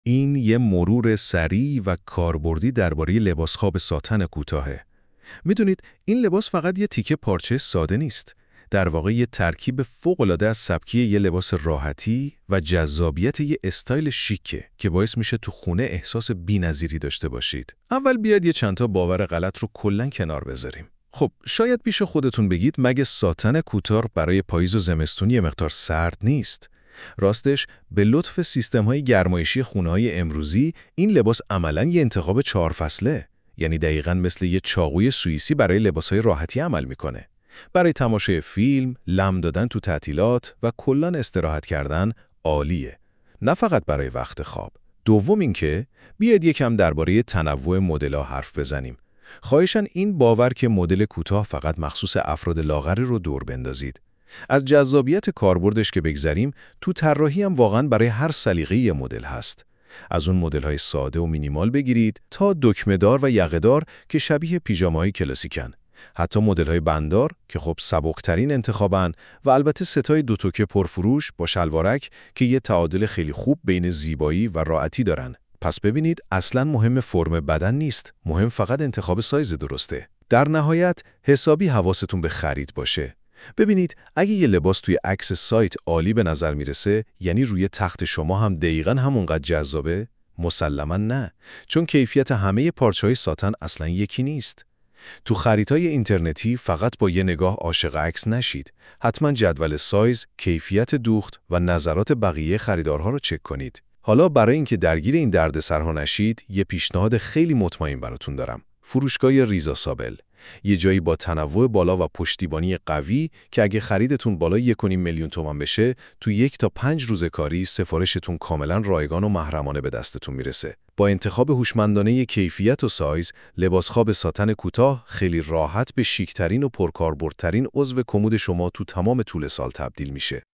این یه مرور سریع و کاربردی درباره لباس خواب ساتن کوتاهه. میدونید این لباس فقط یه تیکه پارچه ساده نیست. در واقع یه ترکیب فوق‌العاده از سبکی یه لباس راحتی و جذابیت یه استایل شیکه که باعث میشه تو خونه احساس بی‌نظیری داشته باشید. اول بیاد یه چند تا باور غلط رو کلاً کنار بذاریم. خب شاید پیش خودتون بگید مگه ساتن کوتاه برای پاییز و زمستون یه مقدار سرد نیست؟ راستش به لطف سیستم‌های گرمایشی خونه‌های امروزی این لباس عملاً یه انتخاب 4 فصله. یعنی دقیقاً مثل یه چاقوی سوئیسی برای لباس‌های راحتی عمل میکنه. برای تماشای فیلم، لم دادن تو تعطیلات و کلاً استراحت کردن عالیه. نه فقط برای وقت خواب. دوم اینکه بیاید یکم درباره تنوع مدل‌ها حرف بزنیم. خواهشاً این باور که مدل کوتاه فقط مخصوص افراد لاغر رو دور بندازید. از جذابیت کاربردش که بگذریم، تو طراحی هم واقعاً برای هر سلیقه‌ای یه مدل هست. از اون مدل‌های ساده و مینیمال بگیرید تا دکمه‌دار و یقه‌دار که شبیه پیژامه‌های کلاسیکن. حتی مدل‌های بنددار که خب سبک‌ترین انتخابن و البته ستای دو توکه پرفروش با شلوارک که یه تعادل خیلی خوب بین زیبایی و راحتی دارن. پس ببینید اصلاً مهم فرم بدن نیست، مهم فقط انتخاب سایز درسته. در نهایت حسابی حواستون به خرید باشه. ببینید اگه یه لباس توی عکس سایت عالی به نظر میرسه، یعنی روی تخت شما هم دقیقاً همونقدر جذابه؟ مسلماً نه، چون کیفیت همه پارچه‌های ساتن اصلاً یکی نیست. تو خریدهای اینترنتی فقط با یه نگاه عاشق عکس نشید. حتما جدول سایز، کیفیت دوخت و نظرات بقیه خریدارها رو چک کنید. حالا برای اینکه درگیر این دردسرها نشید، یه پیشنهاد خیلی مطمئن براتون دارم. فروشگاه ریزا سابل. یه جایی با تنوع بالا و پشتیبانی قوی که اگه خریدتون بالای 1.5 میلیون تومان بشه، تو 1 تا 5 روز کاری سفارشتون کاملا رایگان و محرمانه به دستتون میرسه. با انتخاب هوشمندانه کیفیت و سایز، لباس خواب ساتن کوتاه خیلی راحت به شیکترین و پرکاربردترین عضو کمد شما تو تمام طول سال تبدیل میشه.